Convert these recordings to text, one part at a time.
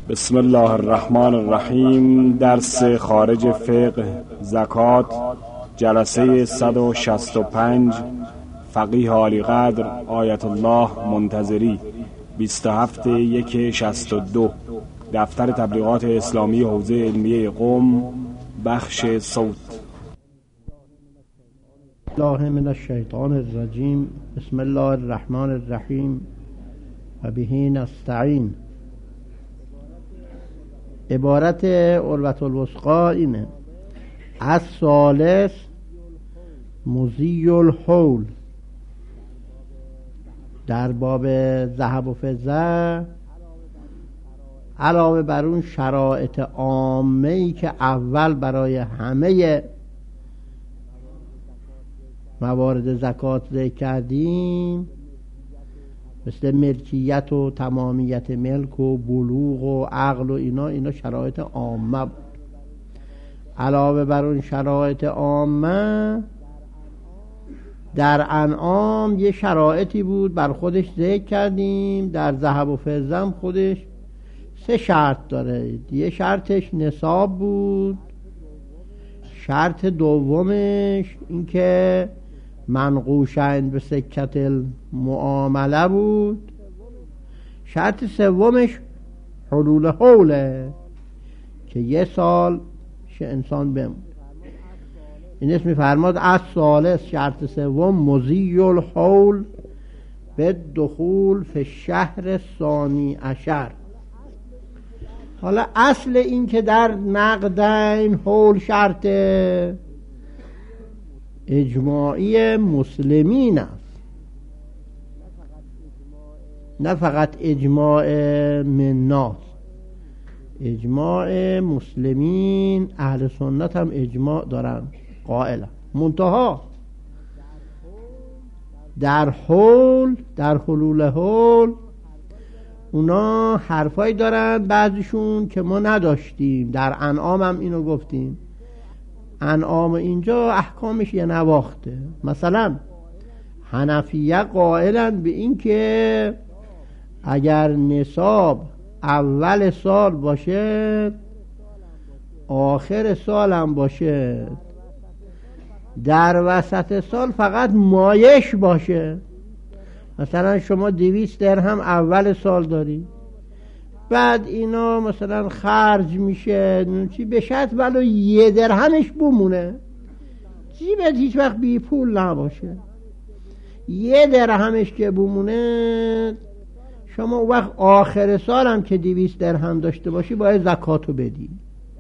بسم الله الرحمن الرحیم. درس خارج فقه زکات، جلسه 165. فقیه عالی قدر آیت الله منتظری، 27/1/62. دفتر تبلیغات اسلامی حوزه علمیه قم، بخش صوت. الله من الشیطان الرجیم. بسم الله الرحمن الرحیم و به نستعین. عبارت عروة الوثقی اینه: الثالث مزی الحول. در باب ذهب و فضه علاوه بر اون شرایط عامه‌ای که اول برای همه موارد زکات ذکر کردیم، مثل ملکیت و تمامیت ملک و بلوغ و عقل و اینا شرایط عامه بود. علاوه بر اون شرایط عامه، در انعام یه شرایطی بود بر خودش ذکر کردیم. در ذهب و فضه هم خودش 3 شرط داره. یه شرطش نصاب بود، شرط دومش این که منقوشن به سکت المعامله بود، شرط سومش حلول حوله که 1 سال انسان بمونه. این اسم فرماد از ثالث، شرط سوم مزی الحول به دخول فی الشهر ثانی عشر. حالا اصل این که در نقدین حول شرط اجماعی مسلمین است، نه فقط اجماع من ناس. اجماع مسلمین، اهل سنت هم اجماع دارن قائلا. منتها در حول، در حلول حول، اونا حرفایی دارن بعضیشون که ما نداشتیم. در انعام هم اینو گفتیم. انعام اینجا احکامش یه نواخته. مثلا حنفیه قائلن به این که اگر نصاب اول سال باشه، آخر سال هم باشه، در وسط سال فقط مایش باشه. مثلا شما 200 درهم اول سال داری، بعد اینا مثلا خرج میشه چی بشد، ولو 1 درهمش بمونه، جیبت هیچ وقت بی پول نباشه. 1 درهمش که بمونه، شما اون وقت آخر سال هم که 200 درهم داشته باشی باید زکاتو بدی.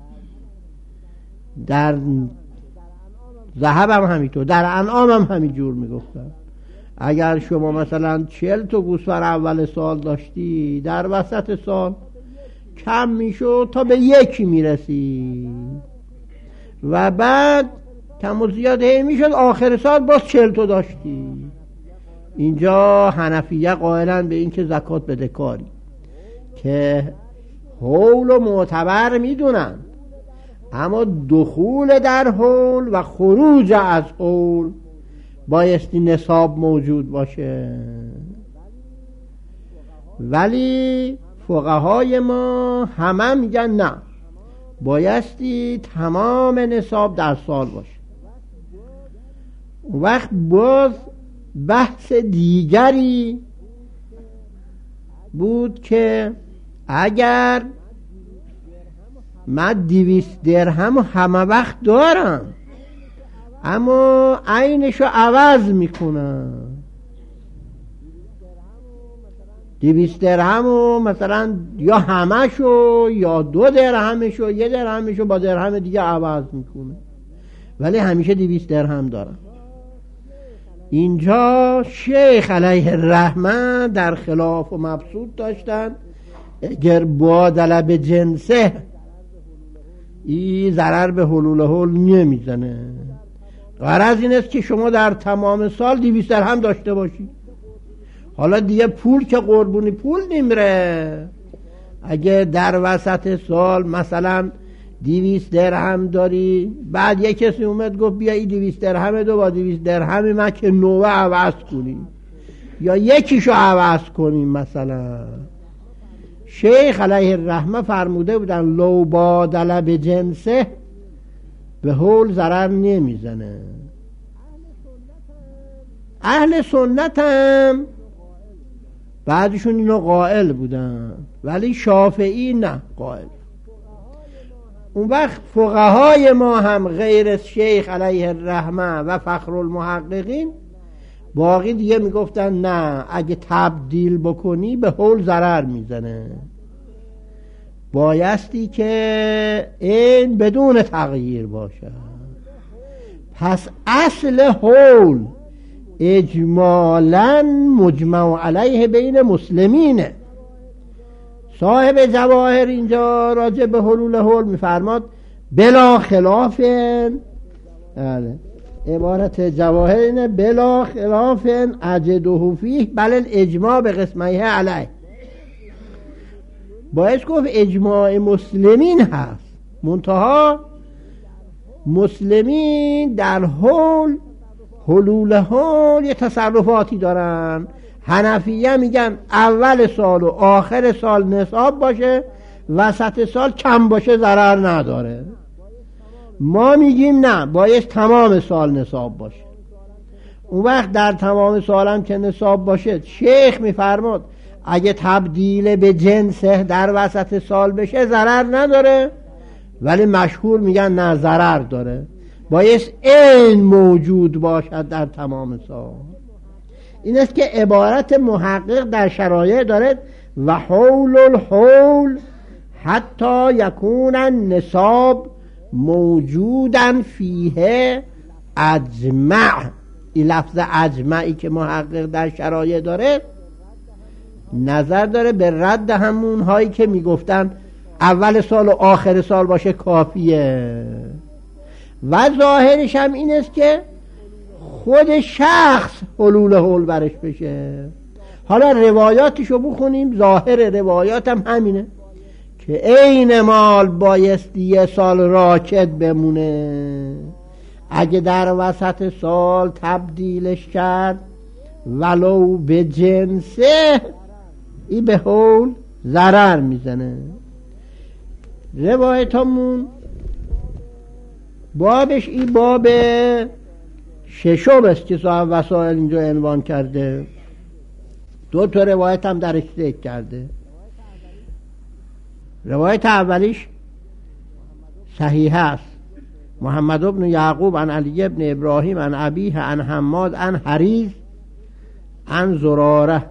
در ذهب هم همینطور، در انعام هم همینجور میگفتن. اگر شما مثلا 40 تا گوسفند اول سال داشتی، در وسط سال کم میشد تا به 1 میرسی و بعد کم و زیاد هی میشد، آخر سال باز 40 تا داشتی. اینجا حنفیه قائلن به این که زکات بده کاری، که حول و معتبر میدونن، اما دخول در حول و خروج از حول بایستی نصاب موجود باشه. ولی فقهای ما همه میگن نه، بایستی تمام نصاب در سال باشه. اون وقت باز بحث دیگری بود که اگر من 200 درهم همه وقت دارم، اما عینشو عوض میکنم، 200 درهم مثلا یا همشو یا 2 درهمشو 1 درهمشو با درهم دیگه عوض میکنه، ولی همیشه 200 درهم دارم. اینجا شیخ علیه الرحمه در خلاف و مبسوط داشتن. اگر بادل به جنسه، این ضرر به حلول حول نمیزنه. غرض این است که شما در تمام سال 200 درهم داشته باشی. حالا دیگه پول که قربونی پول نمیره. اگه در وسط سال مثلا 200 درهم داری، بعد یک کسی اومد گفت بیا این 200 درهم دو با 200 درهم من که نوه عوض کنی یا یکیشو عوض کنیم، مثلا شیخ علیه الرحمه فرموده بودن لو بادل به جنسه به حول ضرر نمیزنه. اهل سنت هم بعدشون اینو قائل بودن، ولی شافعی نه قائل. اون وقت فقهای ما هم غیر شیخ علیه الرحمه و فخر المحققین باقی دیگه میگفتن نه، اگه تبدیل بکنی به حول ضرر میزنه، بایستی که این بدون تغییر باشه. پس اصل حول اجمالاً مجمع علیه بین مسلمینه. صاحب جواهر اینجا راجع به حلول حول میفرماد بلا خلاف، عبارت جواهر اینه بلا خلاف اجده فیه بل الاجماع به قسمه علیه. باید گفت اجماع مسلمین هست، منتها مسلمین در حلول حول یه تصرفاتی دارن. حنفیه میگن اول سال و آخر سال نصاب باشه، وسط سال کم باشه ضرر نداره. ما میگیم نه، باید تمام سال نصاب باشه. اون وقت در تمام سال هم که نصاب باشه، شیخ میفرماد اگه تبدیل به جنسه در وسط سال بشه ضرر نداره، ولی مشهور میگن نه ضرر داره، باید این موجود باشد در تمام سال. این است که عبارت محقق در شرایع داره و حول الحول حتی یکون النصاب موجودن فیه اجمع. این لفظ اجمعی که محقق در شرایع داره نظر داره به رد همون هایی که میگفتن اول سال و آخر سال باشه کافیه، و ظاهرش هم این است که خود شخص حلول حول برش بشه. حالا روایاتشو بخونیم، ظاهر روایات هم همینه که عین مال بایستی یه سال راکد بمونه، اگه در وسط سال تبدیلش کرد ولو به جنسه ای به حول ضرر میزنه. روایتمون بابش ای باب ششم است که صاحب وسائل اینجا عنوان کرده. دو تا روایت هم درش ذکر کرده. روایت اولیش صحیح است، محمد بن یعقوب عن علی بن ابراهیم عن ابیه عن حماد عن حریز عن زراره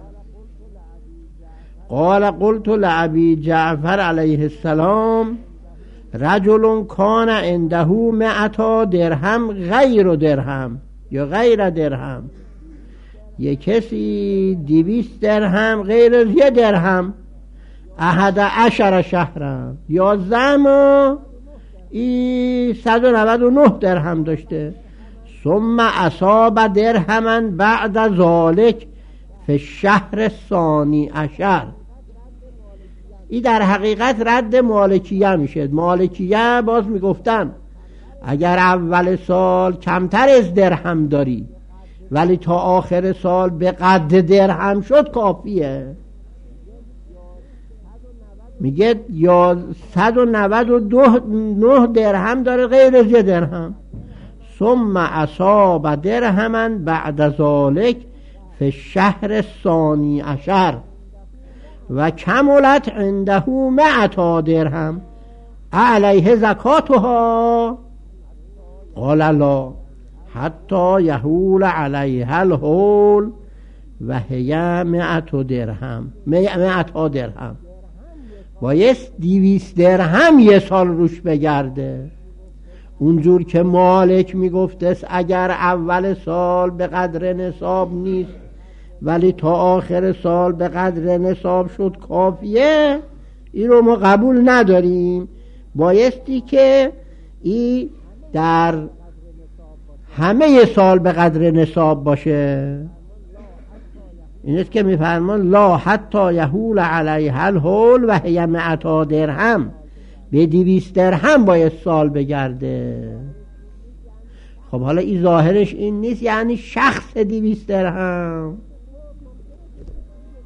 قال قلت لأبي جعفر علیه السلام رجل کان عنده 100 درهم غیر درهم یا غیر درهم، یک کسی 200 درهم غیر از 1 درهم، 11 شهرم 11 ماه، این 199 درهم داشته. ثم اصاب درهما بعد ذلك فی الشهر الثانی عشر. این در حقیقت رد مالکیه میشه. مالکیه باز میگفتن اگر اول سال کمتر از درهم داری ولی تا آخر سال به قد درهم شد کافیه. میگه یا 199 درهم داره غیر از 1 درهم. ثم اصاب درهما بعد ذلك فی الشهر الثانی عشر و کملت عنده 100 درهم علیه زکاتها قال لا حتی یحول علیها الحول و هی 100 درهم. 100 درهم بایست 200 درهم یه سال روش بگرده. اونجور که مالک میگفتست اگر اول سال به قدر نصاب نیست ولی تا آخر سال به قدر نصاب شد کافیه، این رو ما قبول نداریم، بایستی که این در همه سال به قدر نصاب باشه. این است که میفرمان لا حتی یحول علیها الحول و هی 100 درهم، به 200 درهم باید سال بگرده. خب حالا این ظاهرش این نیست، یعنی شخص 200 درهم.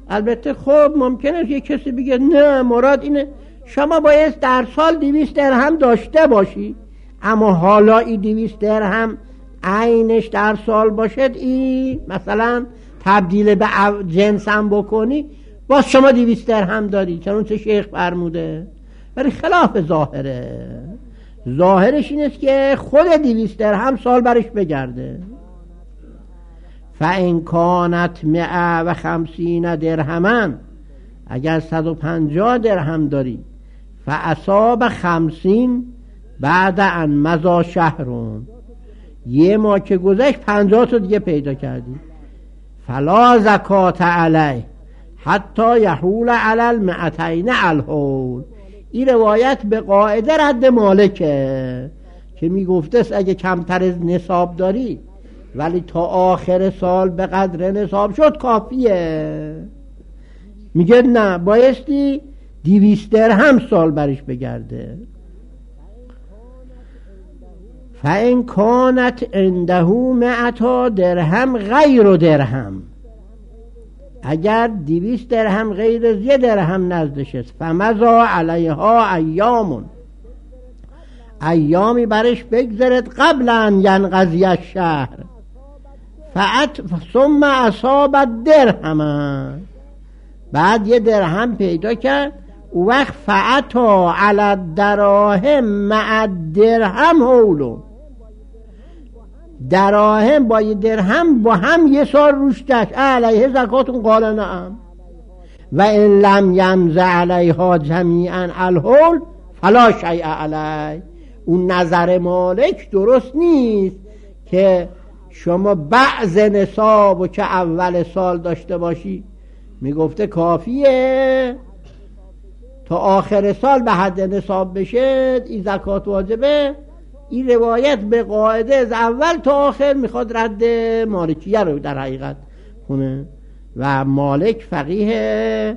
البته خب ممکنه یه کسی بگه نه مراد اینه شما باید در سال 200 درهم داشته باشی، اما حالا این 200 درهم عینش در سال باشد، این مثلا تبدیل به جنس هم بکنی باز شما 200 درهم داری، چون چه شیخ فرموده، ولی خلاف ظاهره. ظاهرش این است که خود 200 درهم سال برش بگرده. فَإِنْ كَانَتْ 150 درهما، اگر 150 درهم داری، فَأَصَابَ 50 بعد ان مضی شهرون، یه ماه که گذشت 50 تا دیگه پیدا کردی، فلا زکات علیه حتی یحول علی المئتین الحول. این روایت به قاعده رد مالکه که میگفته است اگه کمتر از نصاب داری ولی تا آخر سال به قدر نصاب شد کافیه. میگه نه، بایستی 200 درهم سال برش بگرده. فَإِنْ كَانَتْ عِنْدَهُ 100 درهم غیر درهم، اگر 200 درهم غیر از 1 درهم نزدش است، فَمَضَى عَلَيْهَا ایام، ایامی برش بگذرد قبل ان ینقضی الشهر، ثم اصاب درهم، بعد 1 درهم پیدا کرد، او وقت فعتا علی الدراهم مع الدرهم حولو، دراهم با 1 درهم با هم 1 سال روش گشت، علیه زکاتون؟ قال نعم. و ان لم یمض علیها جمیعا الحول فلا شیء علی. اون نظر مالک درست نیست که شما بعض نصاب و که اول سال داشته باشی، میگفته کافیه تا آخر سال به حد نصاب بشه این زکات واجبه. این روایت به قاعده از اول تا آخر میخواد رد مالکیه رو در حقیقت کنه و مالک فقیه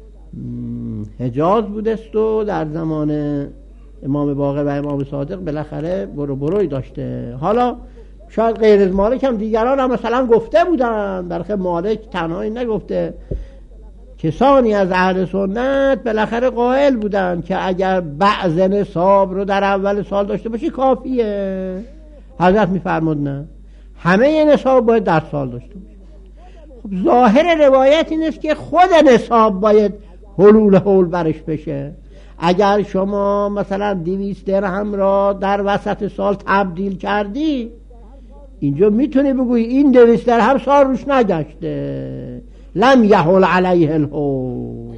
حجاز بودست و در زمان امام باقر و امام صادق بالاخره بروی داشته. حالا شاید غیر از مالک هم دیگران هم مثلا گفته بودن، بلکه مالک تنهایی نگفته، کسانی از اهل سنت بالاخره قائل بودن که اگر بعض نصاب رو در اول سال داشته باشی کافیه. حضرت میفرمود نه، همه نصاب باید در سال داشته باشی. خب ظاهر روایت این است که خود نصاب باید حول برش بشه. اگر شما مثلا 200 درهم را در وسط سال تبدیل کردی، اینجا میتونی بگوی این 200 درهم سال روش نگشته، لم یحول علیه الحول.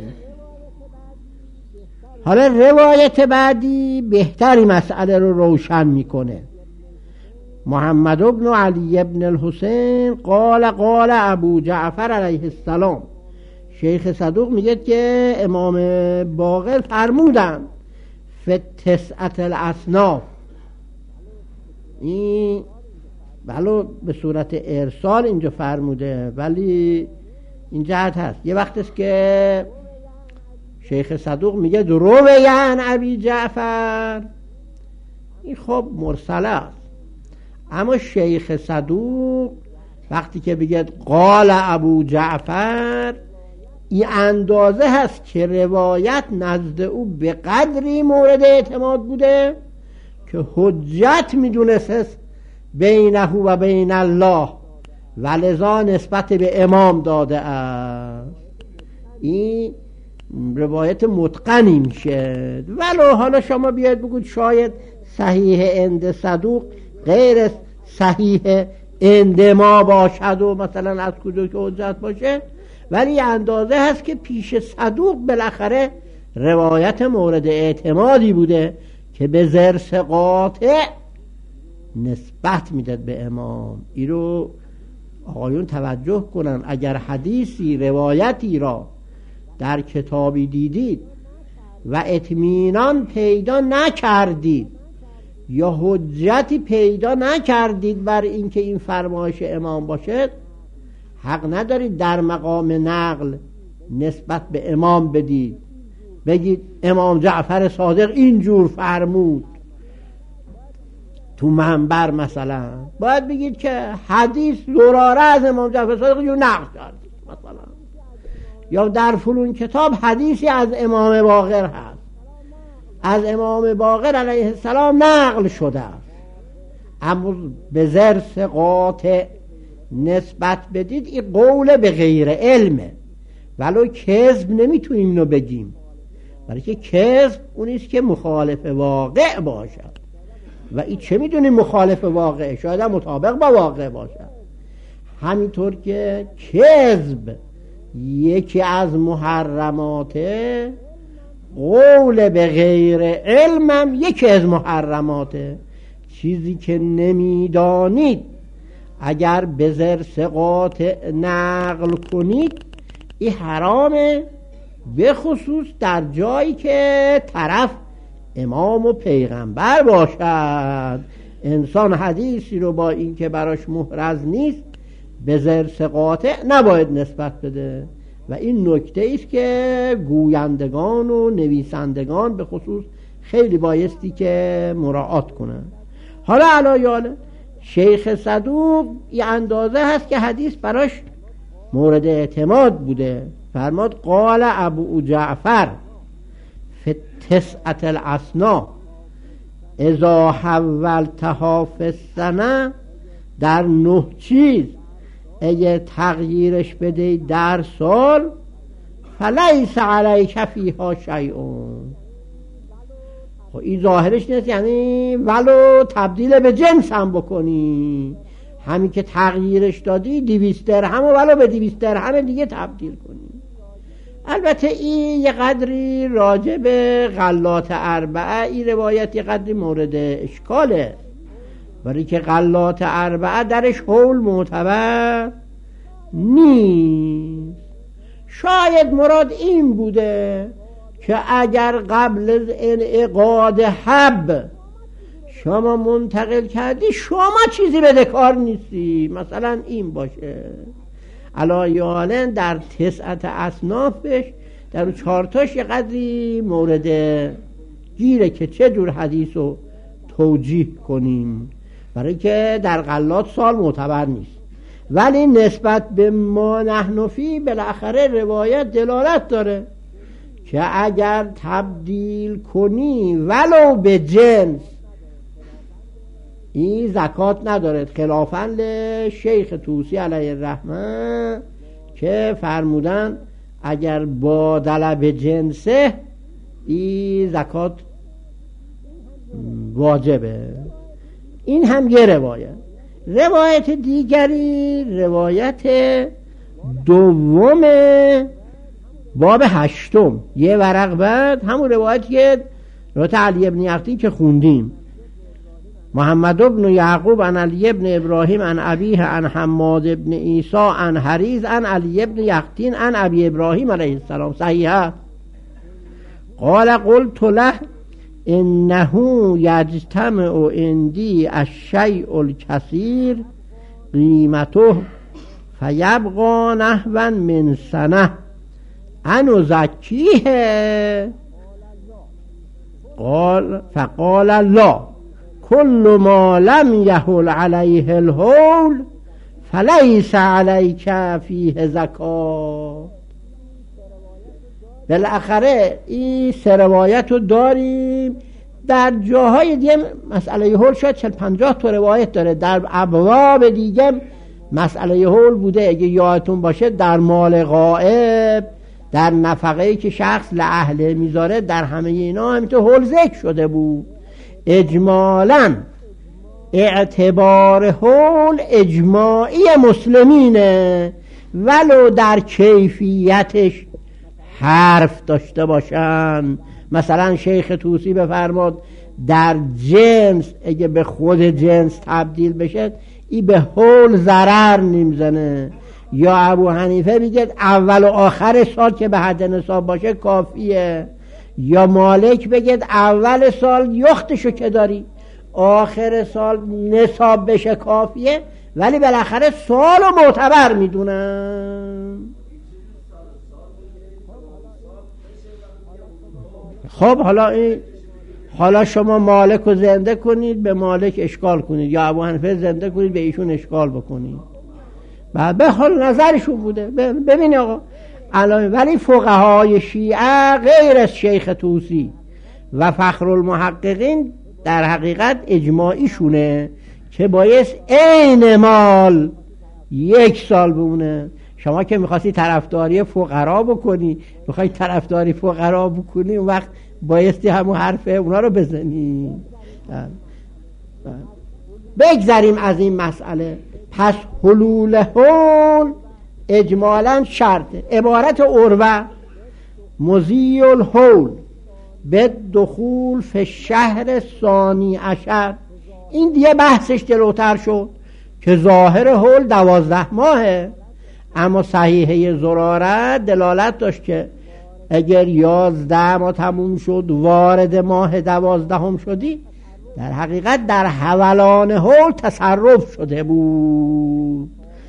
حالا روایت بعدی بهتری مسئله رو روشن میکنه. محمد بن علی بن الحسین قال ابو جعفر علیه السلام، شیخ صدوق میگه که امام باقر فرمودن فی 9 الاصناف، این ولو به صورت ارسال اینجا فرموده ولی این جهت هست. یه وقت است که شیخ صدوق میگه رویان ابی جعفر، این خب مرسله است، اما شیخ صدوق وقتی که بگه قال ابو جعفر، این اندازه هست که روایت نزد او به قدری مورد اعتماد بوده که حجت میدونست بینه و بین الله و لذا نسبت به امام داده است. این روایت متقنی میشه. ولو حالا شما بیاید بگوید شاید صحیح عند صدوق غیر صحیح عند ما باشد و مثلا از کجا که حجت باشه، ولی اندازه هست که پیش صدوق بالاخره روایت مورد اعتمادی بوده که به ضرس قاطع نسبت میداد به امام. این رو آقایون توجه کنن. اگر حدیثی روایتی را در کتابی دیدید و اطمینان پیدا نکردید یا حجتی پیدا نکردید بر اینکه این فرمایش امام باشد، حق ندارید در مقام نقل نسبت به امام بدید، بگید امام جعفر صادق اینجور فرمود تو منبر. مثلا باید بگید که حدیث زراره از امام جعفر صادق اینجور نقل کرد مثلا، یا در فلان کتاب حدیثی از امام باقر هست، از امام باقر علیه السلام نقل شده است، اما به ذرس قاطع نسبت بدید، این قول به غیر علمه، ولو کذب نمیتونیم اینو بگیم، برای که کذب اونیست که مخالف واقع باشد و این چه میدونیم مخالف واقع، شاید هم مطابق با واقع باشد. همینطور که کذب یکی از محرماته، قول به غیر علمم یکی از محرماته. چیزی که نمیدانید اگر به ذرس قاطع نقل کنید این حرامه، به خصوص در جایی که طرف امام و پیغمبر باشد. انسان حدیثی رو با این که براش محرز نیست به ذرس قاطع نباید نسبت بده و این نکته است که گویندگان و نویسندگان به خصوص خیلی بایستی که مراعات کنن. حالا علایال شیخ صدوق یه اندازه هست که حدیث براش مورد اعتماد بوده. فرماد قال ابو جعفر فی تسعة الاسنا اذا حولتها فی السنه، در 9 چیز اگه تغییرش بده در سال، فلیس علیک فیها شیء. خب این ظاهرش نیست، یعنی ولو تبدیل به جنس هم بکنی، همین که تغییرش دادی 200 درهم و ولو به 200 درهم دیگه تبدیل کنی. البته این یه قدری راجع به غلات اربعه این روایت یه قدری مورد اشکاله، برای که غلات اربعه درش حول معتبر نیست. شاید مراد این بوده که اگر قبل از انعقاد حب شما منتقل کردی شما چیزی بدهکار نیستی، مثلا این باشه. علایالن در 9 اصنافش در 4 تاش یه قدری مورد گیره که چه جور حدیث رو توجیه کنیم، برای که در غلات سال معتبر نیست. ولی نسبت به ما نحنفی بالاخره روایت دلالت داره که اگر تبدیل کنی ولو به جنس این زکات ندارد، خلافاً شیخ طوسی علیه الرحمه که فرمودن اگر با به جنسه این زکات واجبه. این هم یه روایت دیگری روایت دوم باب 8 یه ورق بعد، همون روایتی که روایت علی ابن یقطین که خوندیم، محمد ابن یعقوب عن علی ابن ابراهیم عن ابیه عن حماد ابن عیسی عن حریز عن علی ابن یقطین عن ابی ابراهیم علیه السلام صحیحه. قال قلت له انه یجتمع عندی الشیء الکثیر قیمته فیبقى نحوا من سنه انو زکیه. فقال لا كل ما لم يحل عليه الحول فليس عليك فيه زکات. بالاخره این 3 روایت رو داریم. در جاهای دیگه مسئله حول شاید 40-50 تا روایت داره، در ابواب دیگه مسئله حول بوده. اگه یادتون باشه در مال غائب، در نفقه‌ای که شخص لأهله میذاره، در همه اینا همینطور حول ذکر شده بود. اجمالاً اعتبار حول اجماعی مسلمینه، ولو در کیفیتش حرف داشته باشن. مثلا شیخ طوسی بفرماد در جنس اگه به خود جنس تبدیل بشه ای به حول ضرر نمیزنه. یا ابو حنیفه میگه اول و آخر سال که به حد نصاب باشه کافیه. یا مالک بگه اول سال یختشو که داری آخر سال نصاب بشه کافیه، ولی بالاخره سالو معتبر میدونن. خب حالا شما مالک رو زنده کنید به مالک اشکال کنید، یا ابو حنیفه زنده کنید به ایشون اشکال بکنید. به حال نظرشون بوده. ببین آقا ولی فقهای شیعه غیر از شیخ طوسی و فخرالمحققین در حقیقت اجماعیشونه که بایست عین مال 1 سال بمونه. شما که میخواستی طرفداری فقرا بکنی، میخوای طرفداری فقرا بکنی، اون وقت بایستی همون حرف اونا رو بزنی. بگذاریم از این مسئله. پس حلول حول اجمالاً شرطه. عبارت عروه مضی الحول به دخول فی الشهر ثانی عشر، این دیگه بحثش جلوتر شد که ظاهر حول 12 ماهه، اما صحیحه زراره دلالت داشت که اگر 11 ماه تموم شد وارد ماه 12 شدی، در حقیقت در حولان حول تصرف شده بود.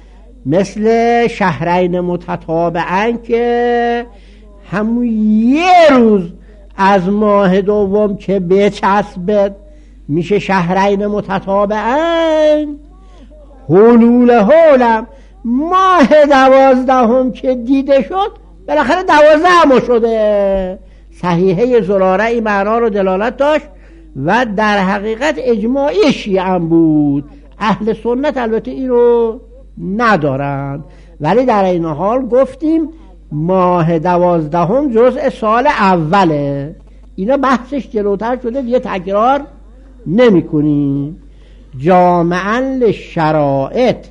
مثل شهرین متتابعین که همون 1 روز از ماه دوم که بچسبد میشه شهرین متتابعین. حلول حولم ماه 12 که دیده شد بالاخره 12 ماه شده. صحیحه زراره این معنا رو دلالت داشت و در حقیقت اجماعی شیعه بود. اهل سنت البته این رو ندارند، ولی در این حال گفتیم ماه 12 جزء سال اوله. اینا بحثش جلوتر شده، دیگه تکرار نمی کنیم. جامعاً للشرائط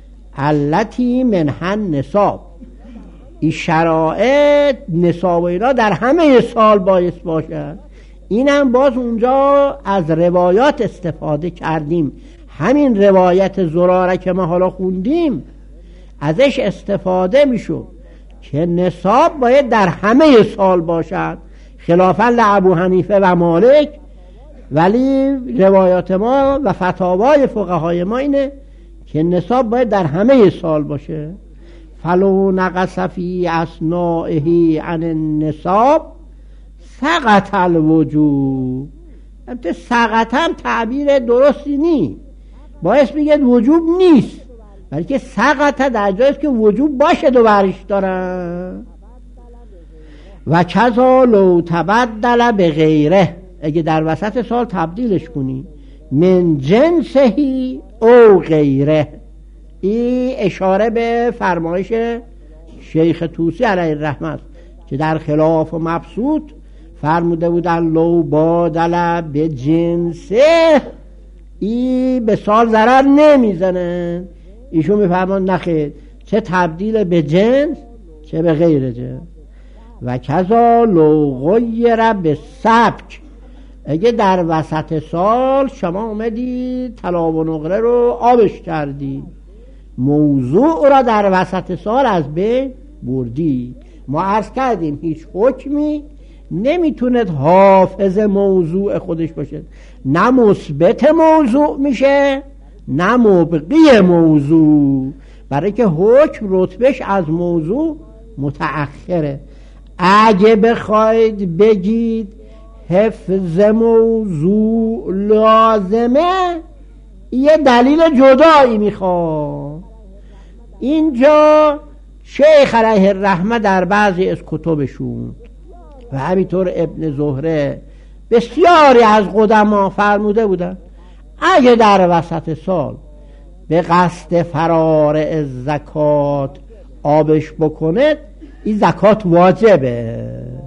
التي منها نصاب، این شرائط نصاب اینا در همه سال باعث باشه. اینم باز اونجا از روایات استفاده کردیم. همین روایت زراره که ما حالا خوندیم ازش استفاده میشد که نصاب باید در همه سال باشد، خلافاً لابو حنیفه و مالک. ولی روایات ما و فتاوای فقهای ما اینه که نصاب باید در همه سال باشه. فلو نقص فی اثنائه عن النصاب سقط الوجوب. البته سقط هم تعبیر درستی نیست، باید بگید وجوب نیست، بلکه سقط در جایست که وجوب باشه دو برش دارن. و کذا لو تبدل به غیره، اگه در وسط سال تبدیلش کنی من جنسهی او غیره. این اشاره به فرمایش شیخ طوسی علیه الرحمه است که در خلاف و مبسوط فرموده بودن لو بادل به جنسه، این به سال ضرر نمیزنه. ایشون میفرمان نخیر، چه تبدیل به جنس چه به غیر جنس. و کذا لو غیر به سبک، اگه در وسط سال شما اومدی طلا و نقره رو آبش کردی، موضوع را در وسط سال از بین بردی. ما عرض کردیم هیچ حکمی نمیتوند حافظ موضوع خودش باشه، نه مثبت موضوع میشه نه مبقی موضوع، برای که حکم رتبش از موضوع متأخره. اگه بخواید بگید حفظ موضوع لازمه، یه دلیل جدایی میخواد. اینجا شیخ علیه الرحمه در بعضی از کتبشون و همینطور ابن زهره بسیاری از قدما فرموده بودن اگه در وسط سال به قصد فرار از زکات آبش بکنه، این زکات واجبه.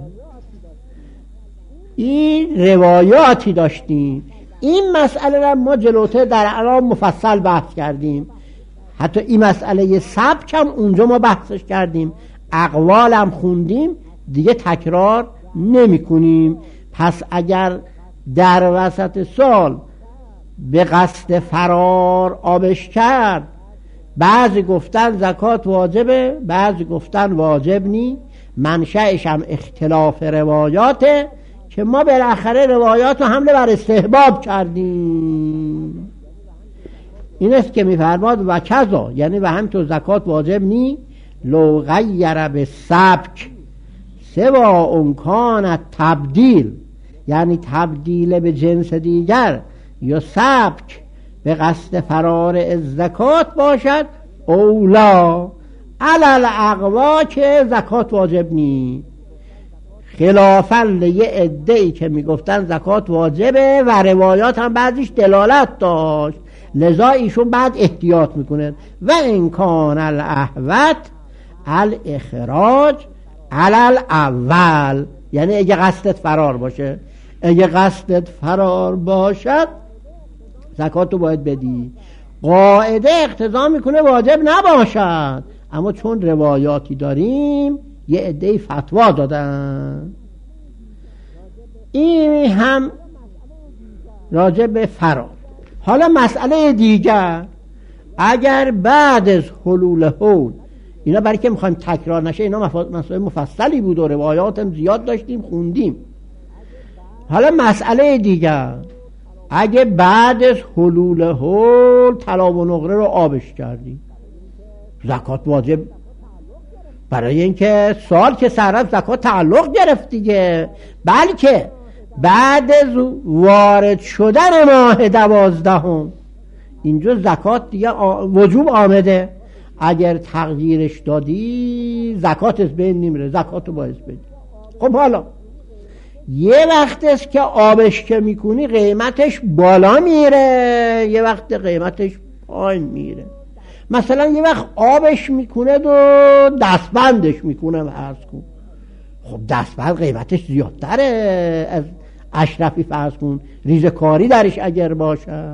این روایاتی داشتیم. این مسئله را ما جلوتر در الان مفصل بحث کردیم. حتی این مسئله سبک هم اونجا ما بحثش کردیم، اقوال هم خوندیم، دیگه تکرار نمی کنیم. پس اگر در وسط سال به قصد فرار آبش کرد، بعضی گفتن زکات واجبه، بعضی گفتن واجب نی. منشأش هم اختلاف روایاته که ما بالاخره روایات رو حمله بر استحباب کردیم. این است که میفرماد و کذا، یعنی و همینطور زکات واجب نی لو غیر به سبک سوا امکان تبدیل، یعنی تبدیل به جنس دیگر یا سبک به قصد فرار از زکات باشد اولا، علل اقوا که زکات واجب نی، خلافاً یه عده‌ای که میگفتن زکات واجبه و روایات هم بعضیش دلالت داشت، لذا ایشون بعد احتیاط میکنه و امکان الاحوط الاخراج علل اول، یعنی اگه قصدت فرار باشه، اگه قصدت فرار باشد زکات رو باید بدی. قاعده اقتضا میکنه واجب نباشد، اما چون روایاتی داریم یه عده‌ای فتوا دادن. این هم راجع به فرار. حالا مسئله دیگر، اگر بعد از حلول حول، اینا برای که میخوایم تکرار نشه، اینا مسئله مفصلی بود و روایات هم زیاد داشتیم خوندیم. حالا مسئله دیگر، اگه بعد از حلول حول طلا و نقره رو آبش کردی، زکات واجب، برای اینکه سال که سرف زکات تعلق گرفت دیگه، بلکه بعد از وارد شدن ماه 12 اینجا زکات دیگه وجوب آمده، اگر تغییرش دادی زکات از بین نمیره، زکات رو باید بدی. خب حالا یه وقت است که آبش که میکنی قیمتش بالا میره، یه وقت قیمتش پایین میره. مثلا یه وقت آبش میکنه و دستبندش میکنه فرض کن، خب دستبند قیمتش زیادتره از اشرفی فرض کن، ریزکاری درش اگر باشه.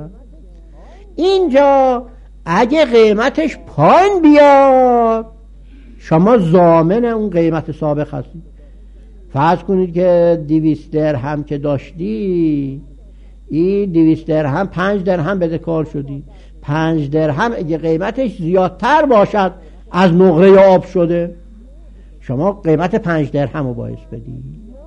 اینجا اگه قیمتش پایین بیاد شما ضامن اون قیمت سابق هستی. فرض کنید که 200 درهم که داشتی، این 200 درهم 5 درهم بدهکار شدی، 5 درهم اگه قیمتش زیادتر باشد از نقره آب شده، شما قیمت 5 درهم رو باید بدی.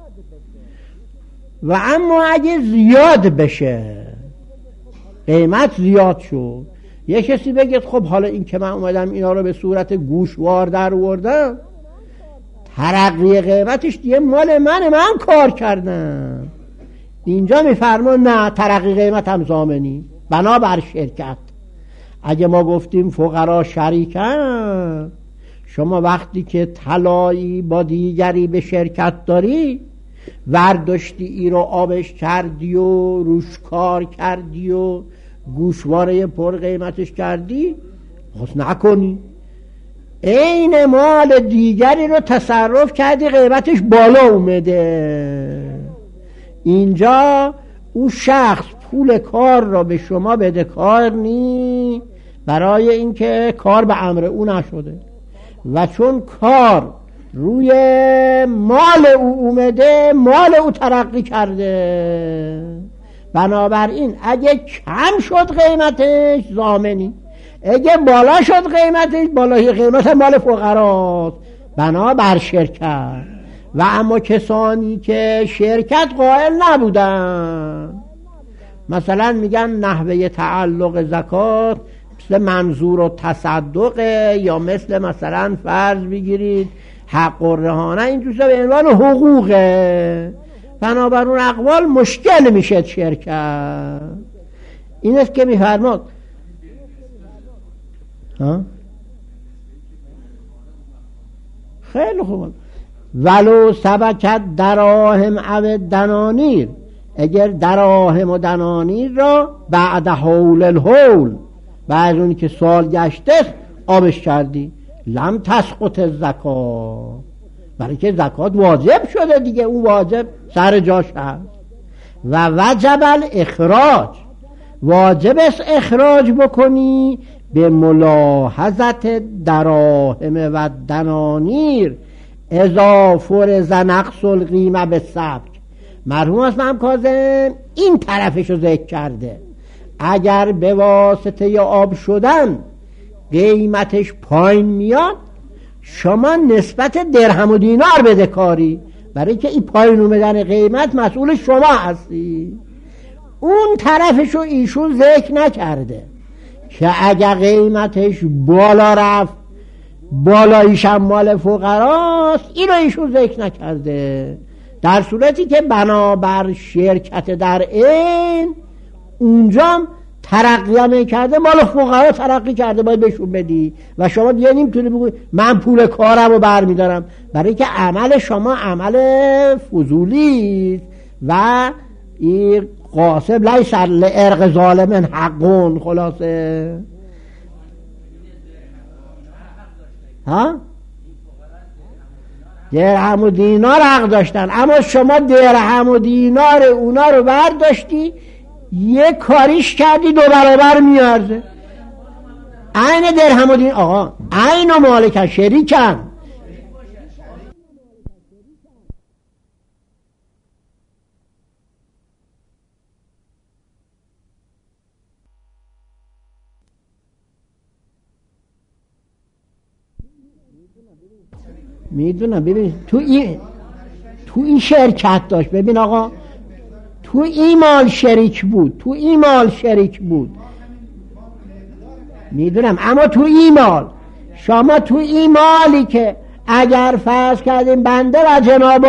و اما اگه زیاد بشه، قیمت زیاد شد، یه کسی بگید خب حالا این که من اومدم اینا رو به صورت گوشوار در آوردم، ترقی قیمتش دیگه مال من کار کردم. اینجا میفرما نه، ترقی قیمت هم ضامنی بنابر شرکت. اگه ما گفتیم فقرا شریکن، شما وقتی که طلایی با دیگری به شرکت داری، ورداشتی ای رو آبش کردی و روش کار کردی و گوشواره پر قیمتش کردی، خود نکنی این مال دیگری رو تصرف کردی قیمتش بالا اومده. اینجا اون شخص پول کار را به شما بده کار نی، برای اینکه کار به امر او نشده و چون کار روی مال او اومده، مال او ترقی کرده، بنابراین اگه کم شد قیمتش ضامنی، اگه بالا شد قیمتش، بالای قیمت مال فقراست بنابر شرکت. و اما کسانی که شرکت قائل نبودن، مثلا میگن نحوه تعلق زکات مثل منظور و تصدقه، یا مثلا فرض بگیرید حق و رهانه، این جزء به عنوان حقوقه، بنابر اون اقوال مشکل میشه شرکت. این است که میفرماد خیلی خوب، ولو سبکت دراهم او دنانیر، اگر دراهم و دنانیر را بعد حول الحول، بعد اونی که سال گشته آبش کردی، لم تسقط الزکات، برای که زکات واجب شده دیگه، اون واجب سر جاش هست. و وجب الاخراج، واجب است اخراج بکنی به ملاحظت دراهم و دنانیر اذا فرض نقص القیمه به سبک. مرحوم اسماعیل کاظم این طرفش رو ذکر کرده، اگر به واسطه آب شدن قیمتش پایین میاد، شما نسبت درهم و دینار بده کاری، برای که این پایین اومدن قیمت مسئول شما هستی. اون طرفش رو ایشون ذکر نکرده که اگر قیمتش بالا رفت، بالاییش هم مال فقراست، این رو ایشون ذکر نکرده، در صورتی که بنابر شرکت در این اونجا ترقی هم کرده، مال فقرا ترقی کرده، باید بهشون بدی. و شما دیگه نمیتونی بگوی من پول کارم رو برمیدارم، برای که عمل شما عمل فضولی و این قاسم لیس لعرق ظالم حقون. خلاصه ها درهم و دینار حق داشتن، اما شما درهم و دینار اونا رو برداشتی یک کاریش کردی 2 برابر میارزه. عین درهم و دینار آقا عین و مالکن شریکن. میدونم. ببین تو این شرکت داشت، ببین آقا تو این مال شریک بود، میدونم. اما تو این مال شما تو این مالی که اگر فرض کردیم بنده و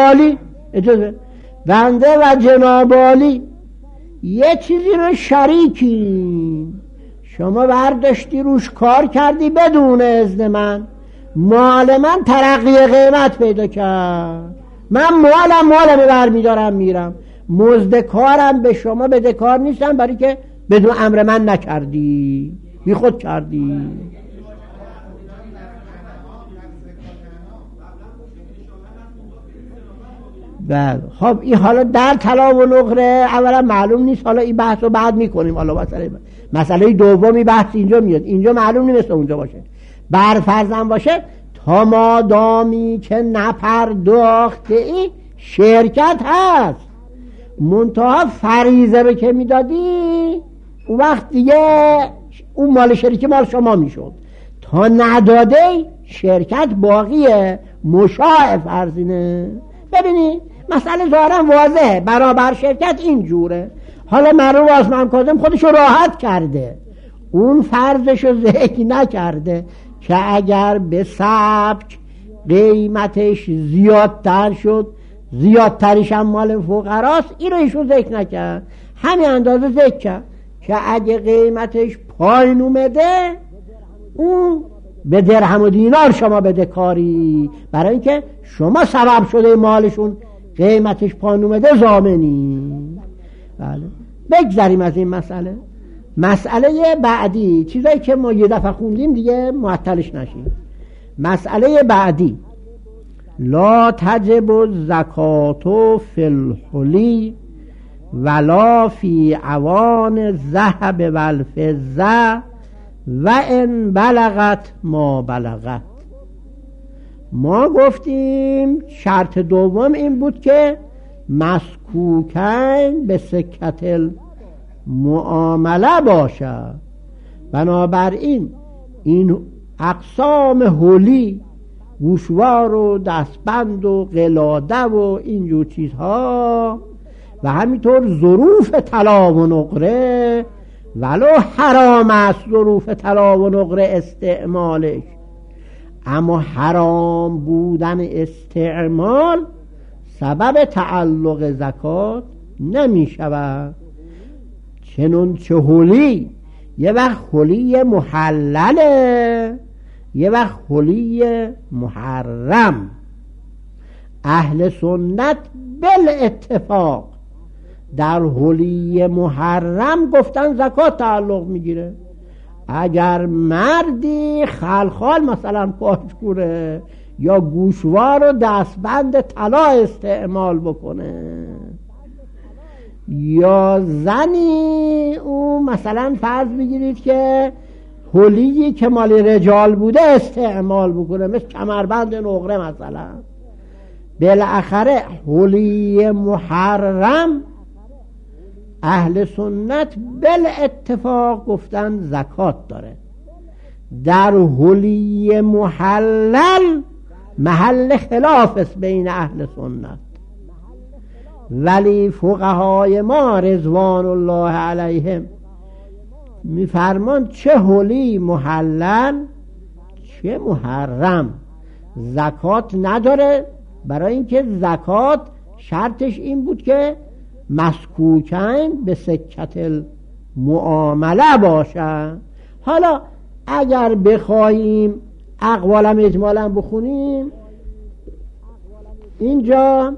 جنابالی یه چیزی رو شریکیم، شما برداشتی روش کار کردی بدون اذن من، مال من ترقی قیمت پیدا کرد، من مالم برمیدارم میرم، مزد کارم به شما بده کار نیستم، برای که بدون امر من نکردی، بی خود کردی. بله خب این حالا در طلا و نقره اولا معلوم نیست، حالا این بحث رو بعد میکنیم. حالا مسئله دومی بحث اینجا میاد، اینجا معلوم نیست اونجا باشه. برفرضم باشه تا مادامی که نپرداخته این شرکت هست، منتها فریضه رو که میدادی اون وقت دیگه اون مال شریک مال شما میشد. تا نداده شرکت باقیه، مشاع فرضینه. ببینید مسئله ظاهرا واضحه، برابر شرکت اینجوره. حالا مرحوم عثمان کاظم خودشو راحت کرده، اون فرضشو ذکر نکرده که اگر به سبک قیمتش زیادتر شد، زیادترش هم مال فقراست، این رو ایشون ذکر نکرد، همین اندازه ذکر کرد که اگه قیمتش پایین اومده اون به درهم و دینار شما بده کاری، برای اینکه شما سبب شده مالشون قیمتش پایین اومده ضامنی. بله بگذاریم از این مسئله بعدی، چیزایی که ما یه دفعه خوندیم دیگه معطلش نشیم. مسئله بعدی لا تجب الزکات فی الحلی ولا فی اوان الذهب والفضه و ان بلغت ما بلغت. ما گفتیم شرط دوم این بود که مسکوکن به سکت المعامله باشه. بنابراین این اقسام حلی، گوشوار و دستبند و قلاده و اینجور چیزها و همینطور ظروف طلا و نقره، ولو حرام است ظروف طلا و نقره استعمالش، اما حرام بودن استعمال سبب تعلق زکات نمی شود. چنانچه حلی یه وقت حلی محلله، یه وقت حلی محرم. اهل سنت بالاتفاق در حلی محرم گفتن زکات تعلق میگیره. اگر مردی خلخال مثلا پاچکوره یا گوشوار و دستبند طلا استعمال بکنه، یا زنی او مثلا فرض بگیرید که حلیی که مال رجال بوده استعمال بکنه، مثل کمربند نقره مثلا، بالاخره حلی محرم اهل سنت بالاتفاق گفتن زکات داره. در حلی محلل محل خلاف است بین اهل سنت، ولی فقهای ما رضوان الله علیهم میفرمان چه حلی محلل چه محرم زکات نداره، برای اینکه زکات شرطش این بود که مسکوکن به سکت معامله باشد. حالا اگر بخواهیم اقوالم اجمالا بخونیم، اینجا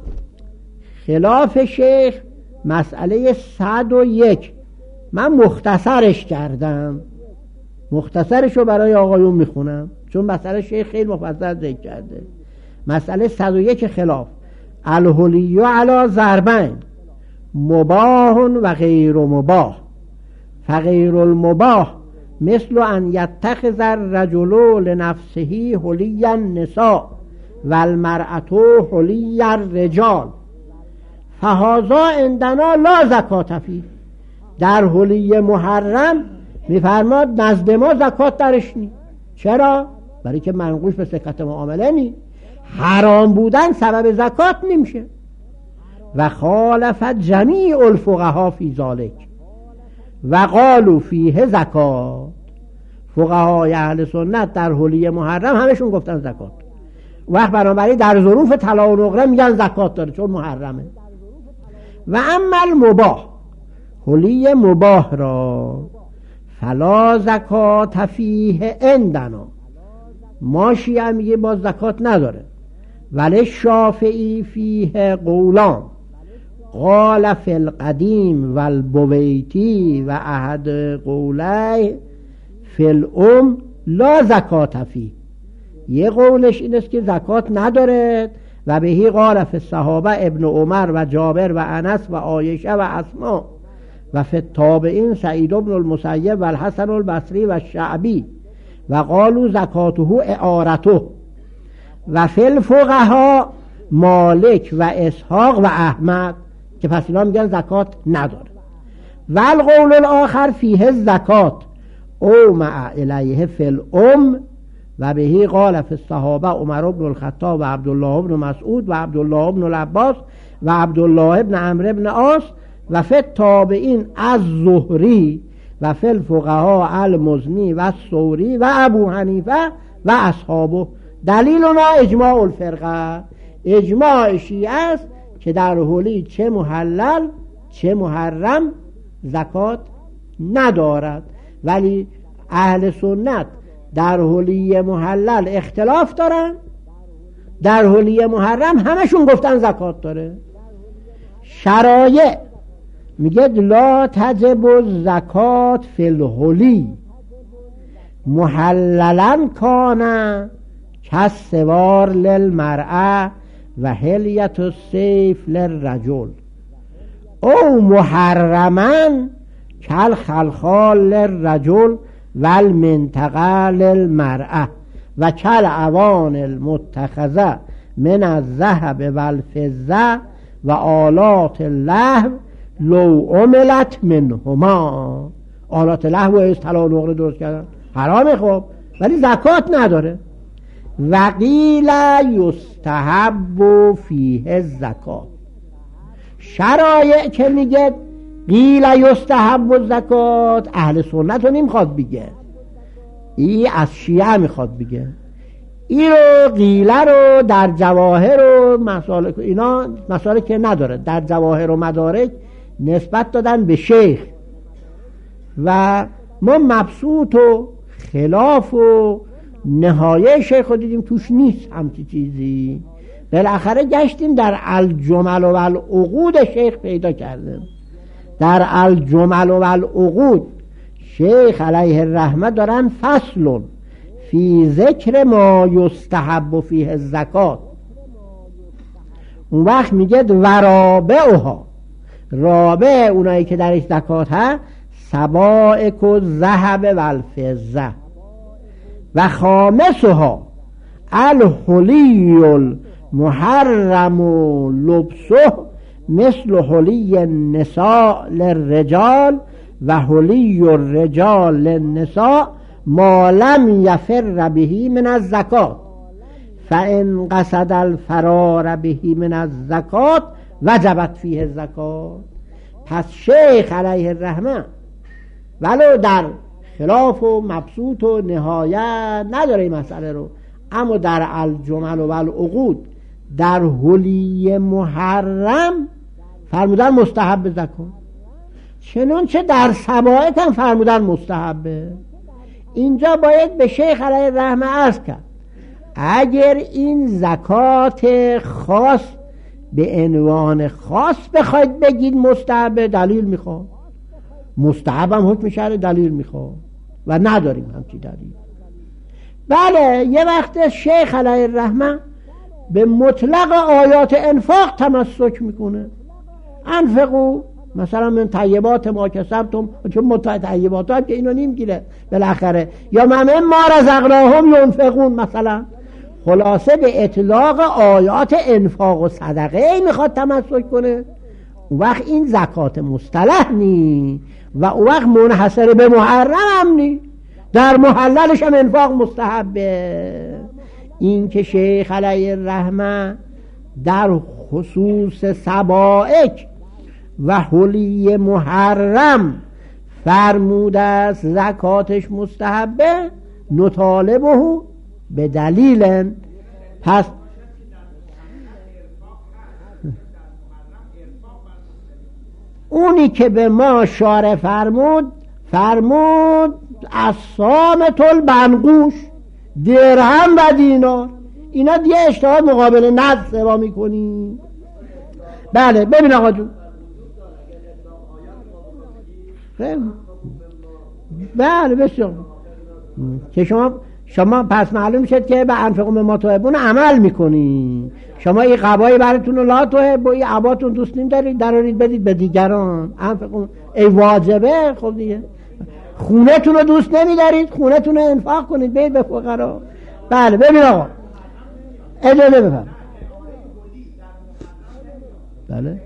خلاف شیخ مسئله 101 من مختصرش کردم، مختصرش رو برای آقایون میخونم چون مسئله شیخ خیلی مفصل ذکر کرده. مسئله 101 خلاف: الحلی علی ضربین مباح و غیر مباح، فغیر المباح مثل ان یتخذ الرجل لنفسه حلی النساء و المرأة حلی الرجال فهذا عندنا لا زکات فیه. در حلی محرم میفرماد نزد ما زکات درش نی. چرا؟ برای که منقوش به صحت معامله نی. حرام بودن سبب زکات نمیشه. و خالفت جمیع الفقها فی ذالک و قالوا فیه زکات. فقهای اهل سنت در حلی محرم همشون گفتن زکات. وقت بنابراین در ظروف طلا و نقره میگن زکات داره چون محرمه. و اما المباح، حلی مباح را فلا زکات فیه عندنا، ما شیعه میگه با زکات نداره. ولی شافعی فیه قولان، قال فی القدیم و البویتی و احد قولی فی الام لا زکات فیه. یه قولش این است که زکات نداره و بهی قال فی الصحابه ابن عمر و جابر و انس و عایشه و اسما و فی التابعین سعید بن المسیب و الحسن البصری و الشعبی و قالوا زکاته اعارته. و فی الفقها مالک و اسحاق و احمد که پس اینا میگن زکات نداره. و القول الاخر فیه زکات او مع الیه فی الام و بهی قال فی الصحابه عمر بن الخطاب و عبدالله بن مسعود و عبدالله بن العباس و عبدالله بن عمرو بن عاص و فی التابعین الزهری و فی الفقها المزنی و الثوری و ابو حنیفه و اصحابه. دلیلنا اجماع الفرقه، اجماع شیعه است که در حلی چه محلل چه محرم زکات ندارد. ولی اهل سنت در حلی محلل اختلاف دارن، در حلی محرم همشون گفتن زکات داره. شرایع میگه لا تجب الزکات فی الحلی محللا کانه کالسوار للمرأه و حلیت السیف للرجل او محرما کالخلخال للرجل و المنطقه للمرأه و کالاوان المتخذه من الذهب و الفضه و آلات اللهو لو عملت منهما. آلات لهو از طلا و نقره درست کردن حرامه خب، ولی زکات نداره. و قیل یستحب فیه الزکات. شرایع که میگه قیل یستحب الزکات اهل سنت رو نمیخواد بگه، این از شیعه میخواد بگه. این رو قیله رو در جواهر و مسالک اینا مسالک که نداره، در جواهر و مدارک نسبت دادن به شیخ و ما مبسوط و خلاف و نهایه شیخ رو دیدیم توش نیست همچی چیزی. بالاخره گشتیم در الجمل و العقود شیخ پیدا کردیم. در الجمل و العقود شیخ علیه الرحمه دارن فصل فی ذکر ما یستحب فیه الزکات. اون وقت میگه ورابعها، رابع اونایی که درش زکات ها سبائک الذهب و الفضه و خامسها الحلی المحرم لبسه مثل حلی النساء للرجال و حلی الرجال للنساء ما لم یفر به من الزکات فان قصد الفرار به من الزکات وجبت فیه الزکات. پس شیخ علیه الرحمه ولو در خلاف و مبسوط و نهایت نداره این مسئله رو، اما در الجمل و العقود در حلی محرم فرمودن مستحب زکات. چنانچه در سبائک هم فرمودن مستحبه. اینجا باید به شیخ علیه الرحمه عرض کرد اگر این زکات خاص به عنوان خاص بخواید بگید مستحبه، دلیل میخواد. مستحب هم حکم شرع دلیل میخواد و نداریم همچی دلیل. بله یه وقت شیخ علیه الرحمه به مطلق آیات انفاق تمسک میکنه. انفقو مثلا من طیبات ما کسبتم، چون طیبات هم که اینو نمیگیره بالاخره، یا من ما رزقناهم ینفقون مثلا. خلاصه به اطلاق آیات انفاق و صدقه میخواد تمسک کنه. اون وقت این زکات مصطلح نی و اون وقت منحصر به محرم هم نی، در محللش هم انفاق مستحبه. این که شیخ علیه الرحمه در خصوص سبائک و حلی محرم فرموده است زکاتش مستحبه، نطالبه به دلیل. پس اونی که به ما شارع فرمود از سامت البنقوش، درهم و دینار، اینا دیگه اشتهاد مقابل نقد سوا میکنی. بله ببین آقا جون، بله بسیار که شما پس معلوم شد که به انفقوا مما تحبون عمل میکنی. شما این قبایی براتون رو لا تحب و این عباتون دوست نیم دارید درارید بدید به دیگران. انفقوا ای واجبه. خب دیگه خونه تون رو دوست نمیدارید، خونه تون رو انفاق کنید بید به فقرا. بله ببین آقا اجازه بفرم. بله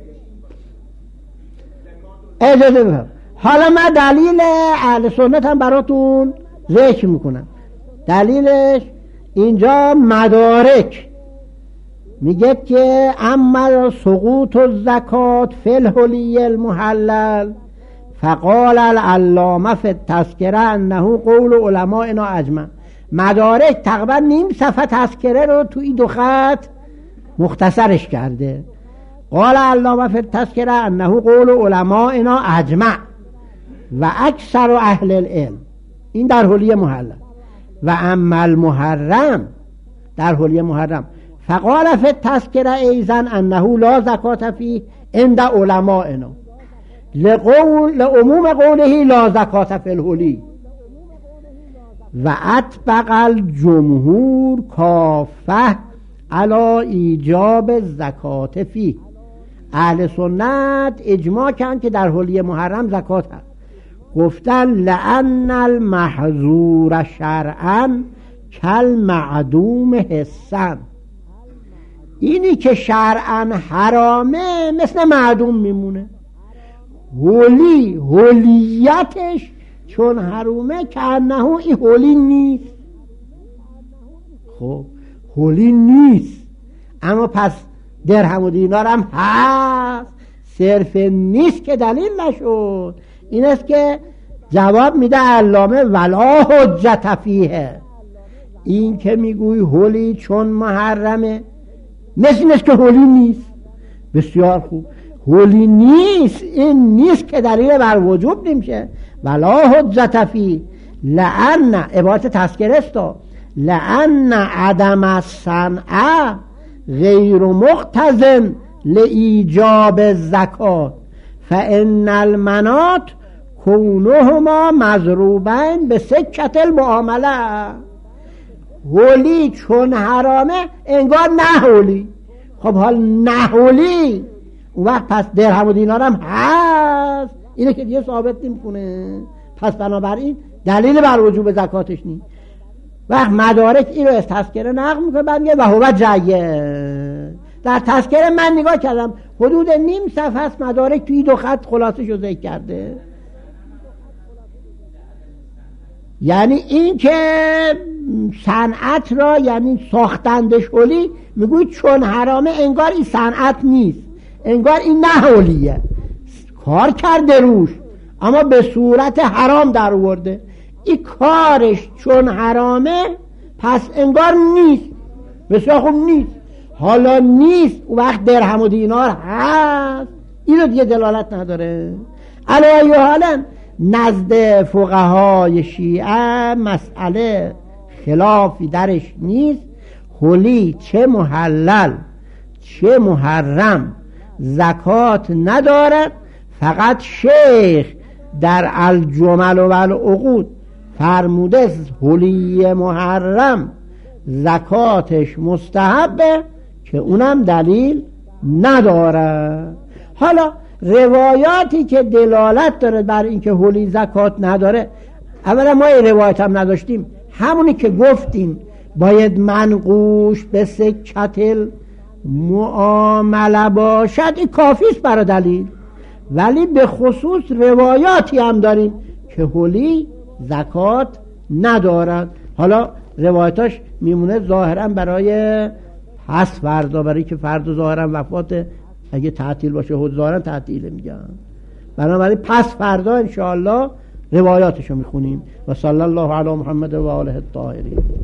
اجازه بفرم. حالا من دلیل اهل سنت هم براتون ذکر میکنم. دلیلش اینجا مدارک میگه که اما سقوط الزکات فی الحلی المحلل فقال العلامه فی التذکره انه قول علمائنا اجمع. مدارک تقریبا نیم صفحه تذکره رو تو این دو خط مختصرش کرده. قال علامه فی التذکره انه قول علمائنا اجمع و اکثر اهل العلم. این در حلی محلل. و اما المحرم در حلی محرم فقال فی التذکره ایضا انه لا زکات فیه عند علمائنا لعموم قوله لا زکات فی الحلی و اطبق الجمهور کافه علی ایجاب زکات فیه. اهل سنت اجماع کردند که در حلی محرم زکات هست. گفتن لأن المحظور شرعا کالمعدوم حسا. اینی که شرعا حرامه مثل معدوم میمونه. حلیتش چون حرومه که انه این حلی نیست. خب حلی نیست، اما پس درهم و دینار هم هست، صرف نیست که دلیل نشد. این است که جواب میده علامه ولا حجت فیه. این که میگوی حلی چون محرمه مثل این است که حلی نیست. بسیار خوب، حلی نیست، این نیست که دلیل بر وجوب نمیشه. ولا حجت فیه لأن عبارت تذکره است، لأن عدم الصنعه غیر مقتضن لایجاب الزکات فان المنات کونهما مضروبین به سکت المعامله. حلی چون حرامه انگار نه حلی. خب حال نه حلی اون وقت پس درهم و دینار هم هست، اینه که دیگه ثابت نمی‌کنه. پس بنابراین دلیل بر وجوب زکاتش نیست. وقت مدارک این رو از تذکره نقل میکنه، بعد میگه و هو جید. در تذکره من نگاه کردم حدود نیم صفحه است مدارک توی دو خط خلاصه شو ذکر کرده. یعنی این که صنعت را یعنی ساختندش حلی میگوید چون حرامه انگار این صنعت نیست، انگار این نه حلیه، کار کرده روش اما به صورت حرام در آورده. این کارش چون حرامه پس انگار نیست. بسیار خوب نیست. حالا نیست اون وقت درهم و دینار هست، این رو دیگه دلالت نداره. علی حالا نزد فقهای شیعه مسئله خلافی درش نیست. هولی چه محلل چه محرم زکات ندارد. فقط شیخ در الجمل و العقود فرموده هولی محرم زکاتش مستحبه که اونم دلیل نداره. حالا روایاتی که دلالت داره بر اینکه هولی زکات نداره، اولا ما این روایت هم نداشتیم، همونی که گفتیم باید منقوش به سکتل معامله باشد، این کافی است برای دلیل. ولی به خصوص روایاتی هم داریم که هولی زکات ندارد. حالا روایتاش میمونه ظاهرا برای پس فردا، برای که فردا ظاهرا وفات، اگه تعطیل باشه ظاهرا تعطیل میگن، بنابراین پس فردا انشاءالله روایاتشو میخونیم. و صلی الله علی محمد و آله الطاهرین.